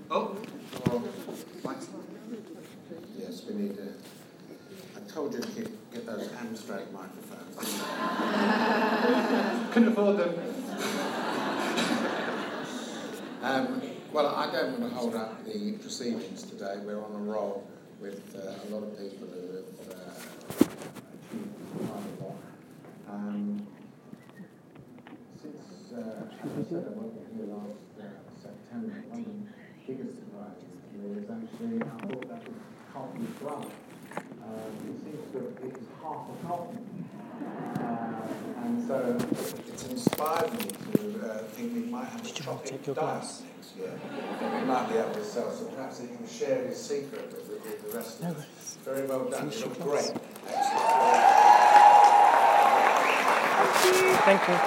Oh. Yes, we need I told you to get those Amstrad microphones. Couldn't afford them. Well, I don't want to hold up the proceedings today. We're on a roll with a lot of people who have achieved quite a lot. Since, as I said, I wasn't here last September, one of the biggest surprises to me is actually, I thought that was Carlton's brother. It seems to have, it was half a Carlton. And so it's inspired me to think we might have a Tropic Dice next year. We might be able to sell, so perhaps he can share his secret with the rest of us. Very well done. You look great. Thank you.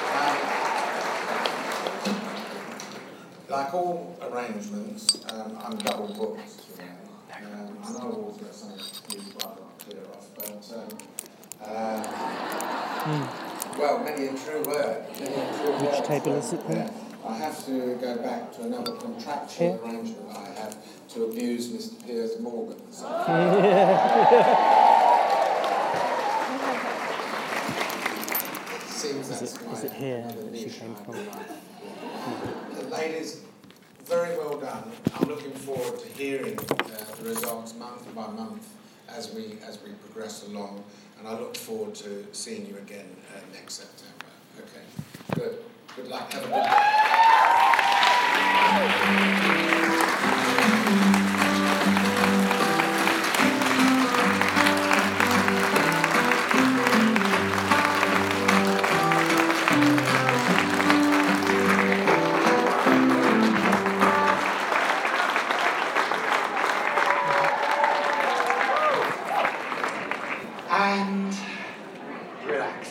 Like all arrangements, I'm double booked. I know I've always got something to quite a lot clear off, but well, many a true word. Which table is it then? I have to go back to another contractual arrangement I have to abuse Mr. Piers Morgan. So. Seems is it here she came from? Ladies, very well done. I'm looking forward to hearing the results month by month as we progress along, and I look forward to seeing you again next September. Okay, good. Good luck. Have a good And relax.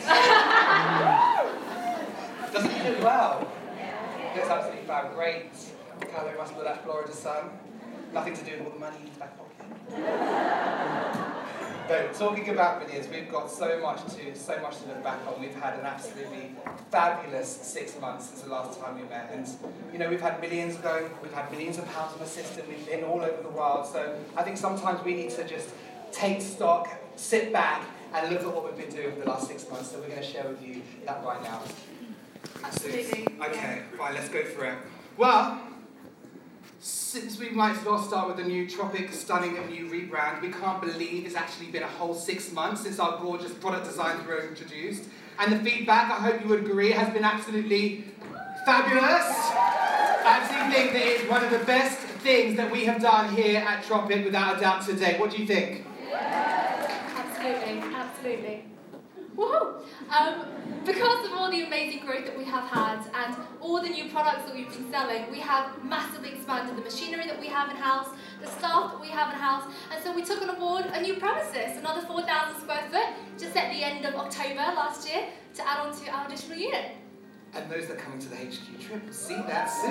Doesn't he look well? Looks absolutely fab. Great calorie muscle of that Florida sun. Nothing to do with all the money in his back pocket. But talking about millions, we've got so much to look back on. We've had an absolutely fabulous 6 months since the last time we met, and you know, we've had millions going, we've had millions of pounds in the system, we've been all over the world. So I think sometimes we need to just take stock, sit back, and look at what we've been doing for the last 6 months. So we're going to share with you that right now. Absolutely. Okay, fine, let's go for it. Well, since we might as well start with the new Tropic Stunning and new rebrand, we can't believe it's actually been a whole 6 months since our gorgeous product designs were introduced. And the feedback, I hope you would agree, has been absolutely fabulous. I actually think that it's one of the best things that we have done here at Tropic, without a doubt, today. What do you think? Absolutely, absolutely. Woohoo! Because of all the amazing growth that we have had and all the new products that we've been selling, we have massively expanded the machinery that we have in-house, the staff that we have in-house, and so we took on board a new premises, another 4,000 square foot, just at the end of October last year, to add on to our additional unit. And those that are coming to the HQ trip will see that soon.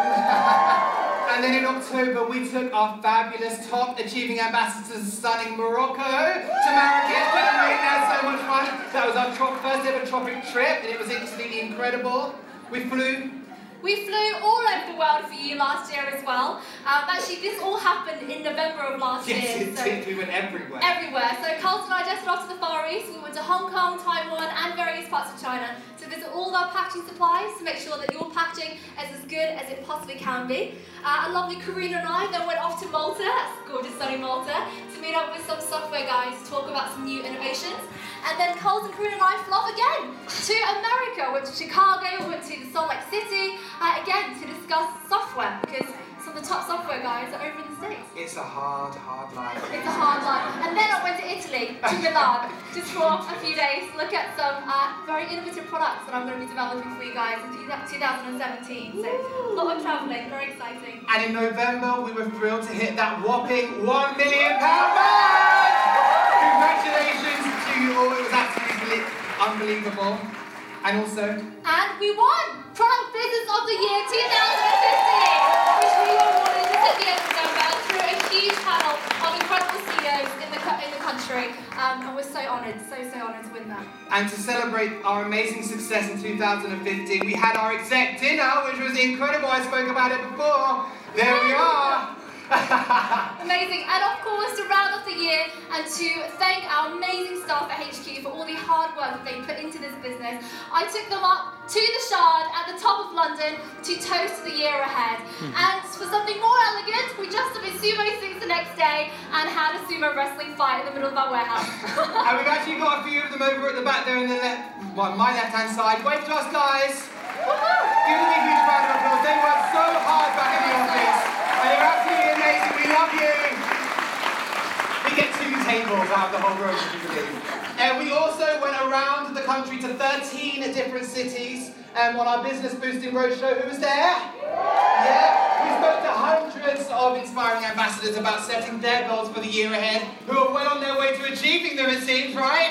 And then in October, we took our fabulous top achieving ambassadors stunning Morocco to Marrakesh. Didn't we? That so much fun. That was our first ever Tropic trip, and it was absolutely incredible. We flew all over the world for you last year as well. Actually, this all happened in November of last year. Yes, it did. We went everywhere. Everywhere. So Carlton and I just off to the Far East. We went to Hong Kong, Taiwan, and various parts of China to visit all our packaging supplies to make sure that your packaging is as good as it possibly can be. A lovely Karina and I then went off to Malta, that's gorgeous sunny Malta, to meet up with some software guys to talk about some new innovations. And then Carlton, Karina and I flew off again to America, went to Chicago, went to the Salt Lake City, again to discuss software, because some of the top software guys are over in the States. It's a hard life. It's a hard life. And then I went to Italy, to Milan, just for a few days, look at some very innovative products that I'm going to be developing for you guys in 2017. So a lot of travelling, very exciting. And in November, we were thrilled to hit that whopping £1 million mark! Congratulations to you all. It was absolutely unbelievable. And also... And we won Product Business of the Year 2015, which we were awarded just at the end of November through a huge panel of incredible CEOs in the country. And we're so honoured to win that. And to celebrate our amazing success in 2015, we had our exec dinner, which was incredible. I spoke about it before. There we are. Amazing. And of course, to round off the year and to thank our amazing staff at HQ for all the hard work that they put into this business, I took them up to the Shard at the top of London to toast the year ahead. And for something more elegant, we just did sumo suits the next day and had a sumo wrestling fight in the middle of our warehouse. And we've actually got a few of them over at the back there in the my left-hand side. Wave to us, guys. Give them a huge round of applause. They worked so hard back in the office. And they're absolutely amazing. We love you. We get 2 tables out of the whole room, if you believe. And we also went around the country to 13 different cities on our business boosting roadshow. Who was there? Yeah. We spoke to hundreds of inspiring ambassadors about setting their goals for the year ahead, who are well on their way to achieving them, it seems, right?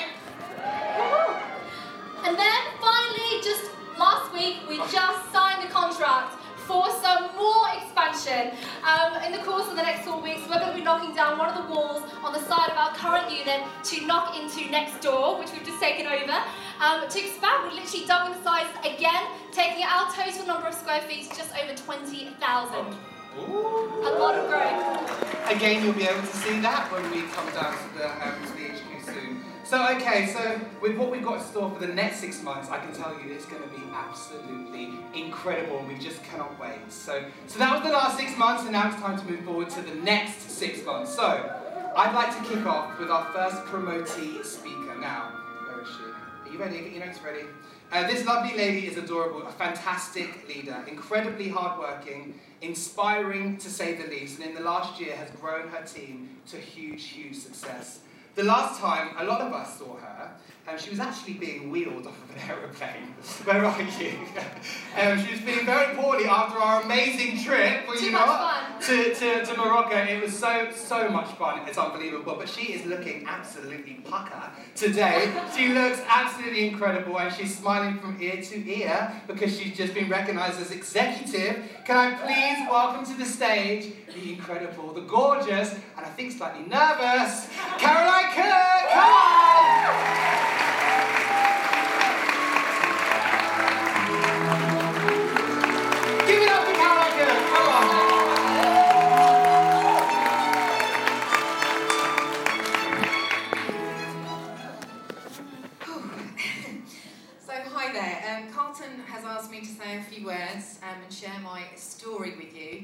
And then finally, just last week, we just signed the contract for some more expansion. In the course of the next 4 weeks, we're going to be knocking down one of the walls on the side of our current unit to knock into next door, which we've just taken over. To expand, we're literally doubling the size again, taking our total number of square feet to just over 20,000. A lot of growth. Again, you'll be able to see that when we come down to the HQ soon. So, okay, so with what we've got in store for the next 6 months, I can tell you it's going to be absolutely incredible, and we just cannot wait. So that was the last 6 months, and now it's time to move forward to the next 6 months. So, I'd like to kick off with our first promotee speaker. Now, where is she? Are you ready? Get your notes ready. This lovely lady is adorable, a fantastic leader, incredibly hardworking, inspiring to say the least, and in the last year has grown her team to huge, huge success. The last time a lot of us saw her, she was actually being wheeled off of an aeroplane. Where are you? She was feeling very poorly after our amazing trip. Too much fun. To Morocco. It was so much fun. It's unbelievable. But she is looking absolutely pucker today. She looks absolutely incredible, and she's smiling from ear to ear because she's just been recognised as executive. Can I please welcome to the stage the incredible, the gorgeous, and I think slightly nervous, Caroline Cook! Come on! Give it up for Caroline Cook! Come on! So, hi there. Carlton has asked me to say a few words and share my story with you.